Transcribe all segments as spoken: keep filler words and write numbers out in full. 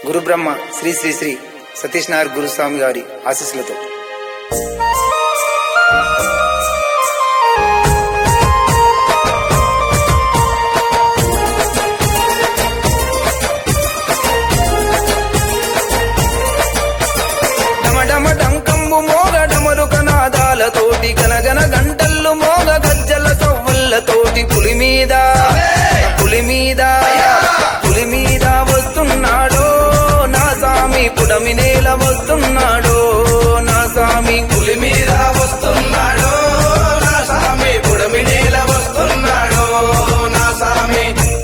గురు బ్రహ్మ శ్రీ శ్రీ శ్రీ సతీష్ నాయర్ గురుస్వామి గారి ఆశీస్సులతో తోటి గనగన గంటల్లు మోగ గజ్జల సవ్వళ్ళతోటి పులి మీద పులి మీద పులి మీద వస్తున్నాడో నా సామి పుడమి నేల వస్తున్నాడో నా సామి పులి మీద వస్తున్నాడో నా సామి పుడమి నేల వస్తున్నాడో నా సామి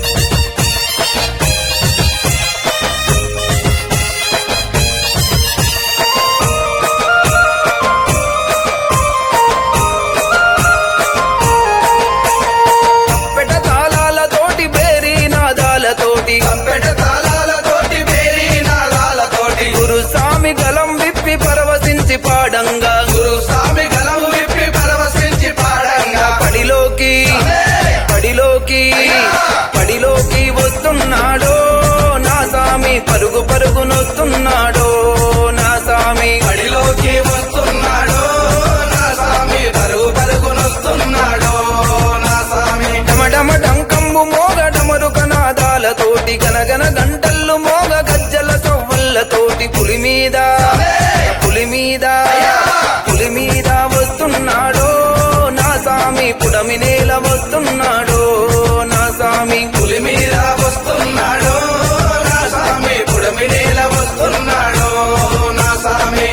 తోటి కంపెట తాళాలతోటి బేరీ నాదాలతోటి గురుస్వామి గలం విప్పి పరవశించి పాడంగా గురుస్వామి గలం విప్పి పరవశించి పాడంగా పడిలోకి పడిలోకి పడిలోకి వస్తున్నాడో నా సామి పరుగు పరుగునొస్తున్నాడో నా సామి పడిలోకి వస్తున్నాడో నా సామి పరుగు పరుగునొస్తున్నాడో నా సామి డమడమ డంకంబు మోగ డమరుక తోటి గనగన గంటల్లు మోగ గజ్జల సవ్వళ్ళతోటి పులి మీద పులి మీద పులి మీద వస్తున్నాడో నా సామి పుడమి నేల వస్తున్నాడో నా సామి పులి మీద వస్తున్నాడో నా సామి పుడమి నేల వస్తున్నాడో నా సామి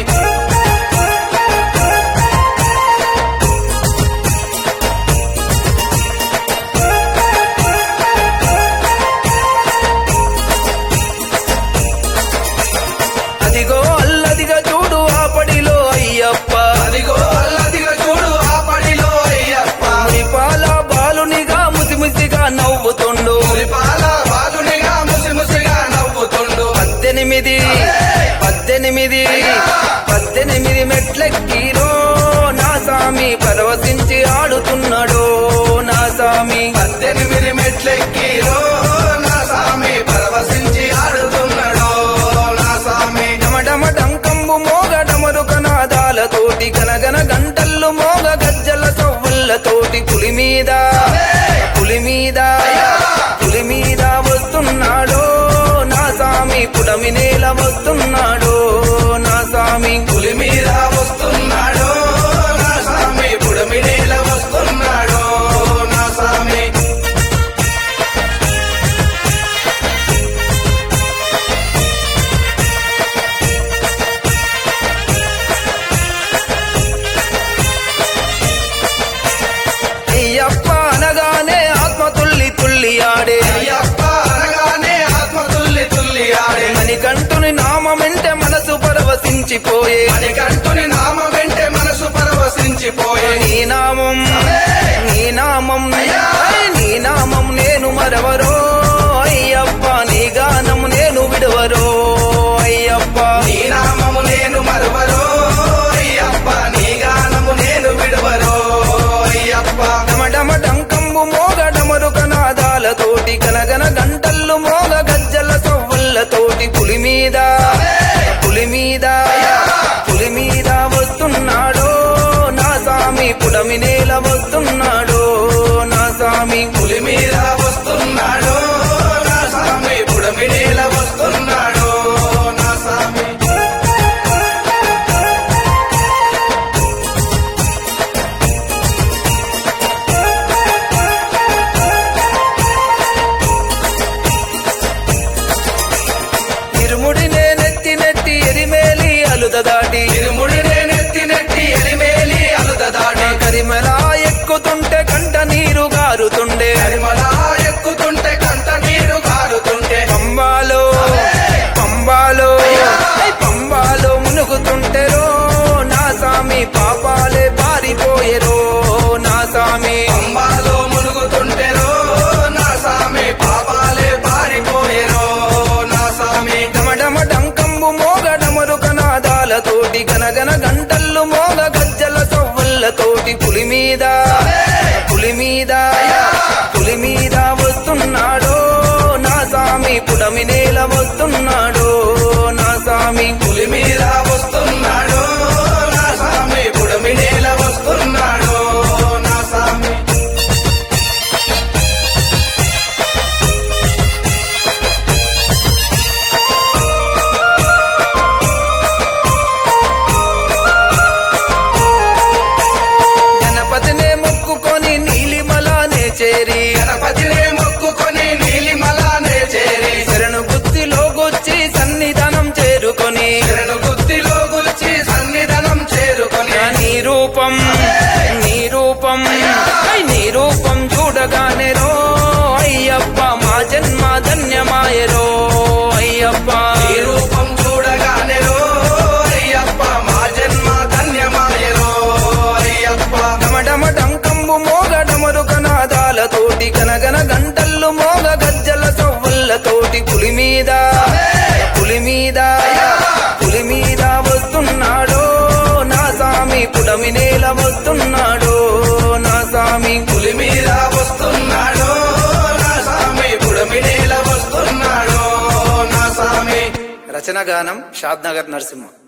అదిగో అల్లదిగా చూడు ఆ పడిలో అయ్యప్ప అదిగో అల్లదిగా చూడు ఆ పడిలో అయ్యప్ప మురిపాల బాలునిగా ముసిముసిగా నవ్వుతుండు మురిపాల బాలునిగా ముసిముసిగా నవ్వుతుండు పద్దెనిమిది పద్దెనిమిది పద్దెనిమిది మెట్లెక్కిరో నా సామి పరవశించి ఆడుతున్నాడో నా సామి పద్దెనిమిది మెట్లెక్కిరో నా సామి పరవశించి ఆడుతున్నాడో డమడమ డంకంబు మోగ డమరుక నాదాలతోటి గనగన గంటల్లు మోగ గజ్జల సవ్వళ్ళతోటి పులి మీద పులి మీద పులి మీద వస్తున్నాడో నా సామి పుడమి నేల వస్తున్నాడో నా సామి పులి మీద వస్తున్నాడో నా సామి పుడమి నేల వస్తున్నాడో నా సామి అయ్యప్ప అనగానే ఆత్మ తుల్లి తుల్లి ఆడే అయ్యప్ప అనగానే ఆత్మ తుల్లి తుల్లి ఆడే మణికంఠుని నామమెంటే మనసు పరవశించిపోయే మణికంఠుని నామమెంటే మనసు పరవశించిపోయే నీ నామం నీ నామం నీ నామం నేను మరవరో అయ్యప్ప నీ గానము నేను విడవరో అయ్యప్ప నీ నామము నేను మరవరో అయ్యప్ప నీ గానము నేను విడవరో అయ్యప్ప డమడమ డంకంబు మోగ డమరుక నాదాలతోటి గనగన గంటల్లు మోగ గజ్జల సవ్వళ్ళతోటి పులి మీద పులి మీద పులి మీద వస్తున్నాడో నా సామి పుడమి నేల వస్తున్నాడో నా సామి పులి మీద వస్తున్నాడో నా సామి పుడమి నేల వస్తున్నాడో నా సామి ఇరుముడినే నెత్తి నెత్తి ఎరిమేలి అలుద దాటి ఇరుముడినే నెత్తి నెత్తి ఎరిమేలి అలుద దాటి కరిమలా ఎక్కుతుంటే కంట నీరు గారుతుండే కరిమలా ఎక్కుతుంటే కంట నీరు గారుతుంటే పంబాలో పంబాలో పంబాలో మునుగుతుంటేరో నా సామి పాపాలే పారిపోయేరో నా సామి పంబాలో మునుగుతుంటేరో నా సామి పాపాలే పారిపోయేరో నా సామి డమడమ డంకంబు మోగ డమరుక నాదాలతోటి గనగన గంటల్లు మోగ గజ్జల సవ్వళ్ళతోటి పులి మీద పులి మీద పులి మీద వస్తున్నాడో నా సామి పుడమి నేల వస్తున్నాడో డొలుక నాదాలతోటి గనగన గంటల్లు మోగ గజ్జల సవ్వళ్ళతోటి పులి మీద పులి మీద పులి మీద వస్తున్నాడో నా సామి పుడమి నేల వస్తున్నాడో నా సామి పులి మీద వస్తున్నాడో నా సామి పుడమి నేల వస్తున్నాడో నా సామి. రచన గానం షాద్ నగర్ నరసింహ.